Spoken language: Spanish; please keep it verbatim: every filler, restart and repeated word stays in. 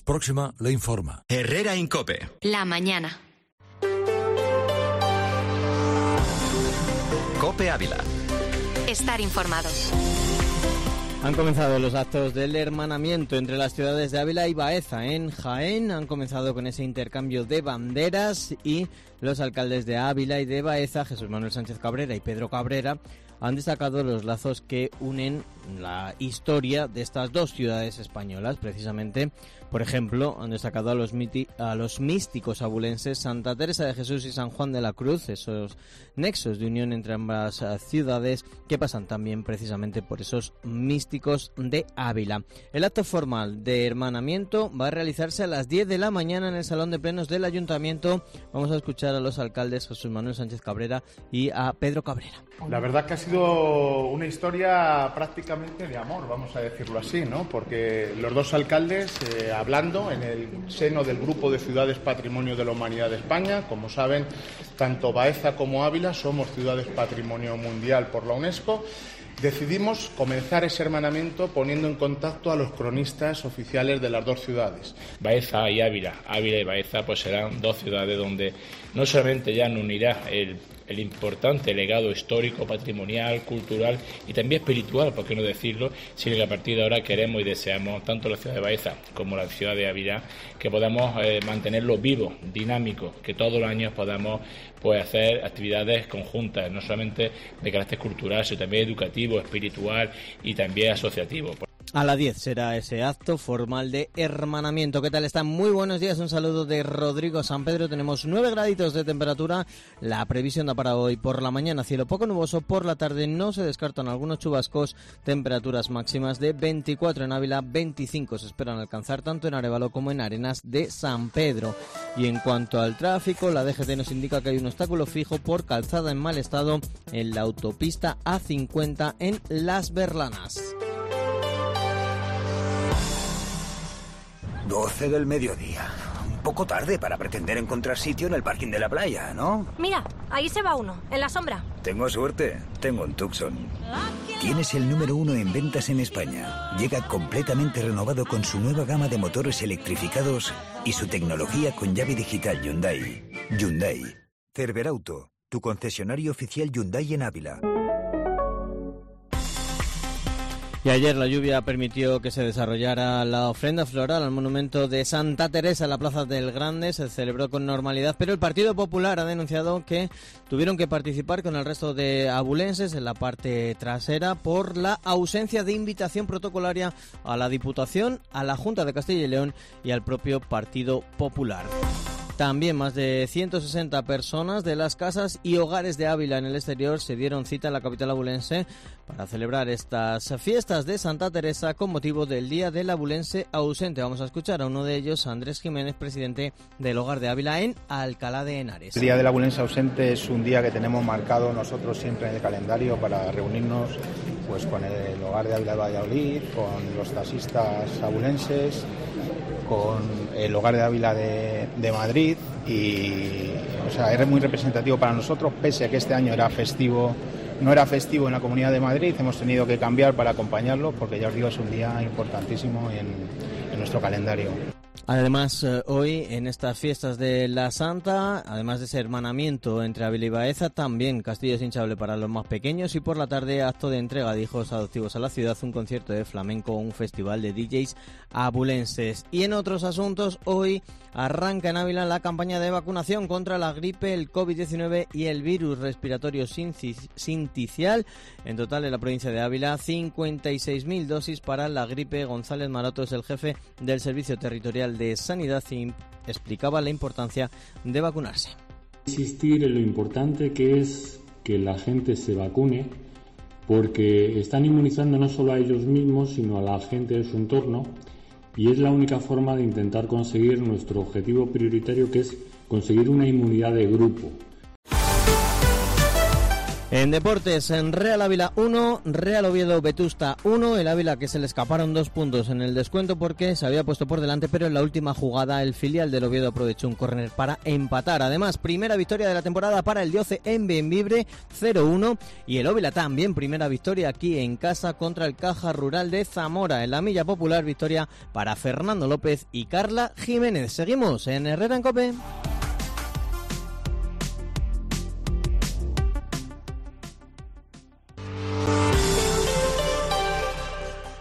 Próxima le informa. Herrera Incope. La mañana. Cope Ávila. Estar informado. Han comenzado los actos del hermanamiento entre las ciudades de Ávila y Baeza. En Jaén han comenzado con ese intercambio de banderas y los alcaldes de Ávila y de Baeza, Jesús Manuel Sánchez Cabrera y Pedro Cabrera, han destacado los lazos que unen la historia de estas dos ciudades españolas. Precisamente, por ejemplo, han destacado a los, miti- a los místicos abulenses Santa Teresa de Jesús y San Juan de la Cruz, esos nexos de unión entre ambas ciudades que pasan también precisamente por esos místicos de Ávila. El acto formal de hermanamiento va a realizarse a las diez de la mañana en el Salón de Plenos del Ayuntamiento. Vamos a escuchar a los alcaldes Jesús Manuel Sánchez Cabrera y a Pedro Cabrera. La verdad que ha sido una historia prácticamente de amor, vamos a decirlo así, ¿no? Porque los dos alcaldes, eh, hablando en el seno del Grupo de Ciudades Patrimonio de la Humanidad de España, como saben, tanto Baeza como Ávila somos ciudades Patrimonio Mundial por la UNESCO, decidimos comenzar ese hermanamiento poniendo en contacto a los cronistas oficiales de las dos ciudades. Baeza y Ávila, Ávila y Baeza pues serán dos ciudades donde no solamente ya nos unirá el el importante legado histórico, patrimonial, cultural y también espiritual, por qué no decirlo, sino que a partir de ahora queremos y deseamos, tanto la ciudad de Baeza como la ciudad de Ávila, que podamos eh, mantenerlo vivo, dinámico, que todos los años podamos pues hacer actividades conjuntas, no solamente de carácter cultural, sino también educativo, espiritual y también asociativo. A las diez será ese acto formal de hermanamiento. ¿Qué tal están? Muy buenos días, un saludo de Rodrigo San Pedro. Tenemos nueve graditos de temperatura. La previsión da para hoy por la mañana cielo poco nuboso, por la tarde no se descartan algunos chubascos, temperaturas máximas de veinticuatro en Ávila, veinticinco se esperan alcanzar tanto en Arévalo como en Arenas de San Pedro. Y en cuanto al tráfico, la D G T nos indica que hay un obstáculo fijo por calzada en mal estado en la autopista A cincuenta en Las Berlanas. doce del mediodía. Un poco tarde para pretender encontrar sitio en el parking de la playa, ¿no? Mira, ahí se va uno, en la sombra. Tengo suerte, tengo un Tucson. Tienes el número uno en ventas en España. Llega completamente renovado con su nueva gama de motores electrificados y su tecnología con llave digital Hyundai. Hyundai. Cerberauto, tu concesionario oficial Hyundai en Ávila. Y ayer la lluvia permitió que se desarrollara la ofrenda floral al monumento de Santa Teresa en la Plaza del Grande. Se celebró con normalidad, pero el Partido Popular ha denunciado que tuvieron que participar con el resto de abulenses en la parte trasera por la ausencia de invitación protocolaria a la Diputación, a la Junta de Castilla y León y al propio Partido Popular. También más de ciento sesenta personas de las casas y hogares de Ávila en el exterior se dieron cita en la capital abulense para celebrar estas fiestas de Santa Teresa con motivo del Día del Abulense Ausente. Vamos a escuchar a uno de ellos, Andrés Jiménez, presidente del Hogar de Ávila en Alcalá de Henares. El Día del Abulense Ausente es un día que tenemos marcado nosotros siempre en el calendario para reunirnos pues con el Hogar de Ávila de Valladolid, con los taxistas abulenses, con el Hogar de Ávila de, de Madrid y o sea, es muy representativo para nosotros, pese a que este año era festivo, no era festivo en la Comunidad de Madrid, hemos tenido que cambiar para acompañarlo porque ya os digo, es un día importantísimo en, en nuestro calendario. Además, eh, hoy en estas fiestas de la Santa, además de ese hermanamiento entre Ávila y Baeza, también Castillo es hinchable para los más pequeños y por la tarde acto de entrega de hijos adoptivos a la ciudad, un concierto de flamenco, un festival de D Js abulenses. Y en otros asuntos, hoy arranca en Ávila la campaña de vacunación contra la gripe, el COVID diecinueve y el virus respiratorio sincicial. En total, en la provincia de Ávila, cincuenta y seis mil dosis para la gripe. González Maroto es el jefe del Servicio Territorial de Sanidad y explicaba la importancia de vacunarse. Insistir en lo importante que es que la gente se vacune, porque están inmunizando no solo a ellos mismos, sino a la gente de su entorno, y es la única forma de intentar conseguir nuestro objetivo prioritario, que es conseguir una inmunidad de grupo. En deportes, en Real Ávila uno, Real Oviedo Vetusta uno, el Ávila que se le escaparon dos puntos en el descuento porque se había puesto por delante, pero en la última jugada el filial del Oviedo aprovechó un córner para empatar. Además, primera victoria de la temporada para el Dioce en Bembibre, cero uno, y el Ávila también primera victoria aquí en casa contra el Caja Rural de Zamora. En la Milla Popular, victoria para Fernando López y Carla Jiménez. Seguimos en Herrera en COPE.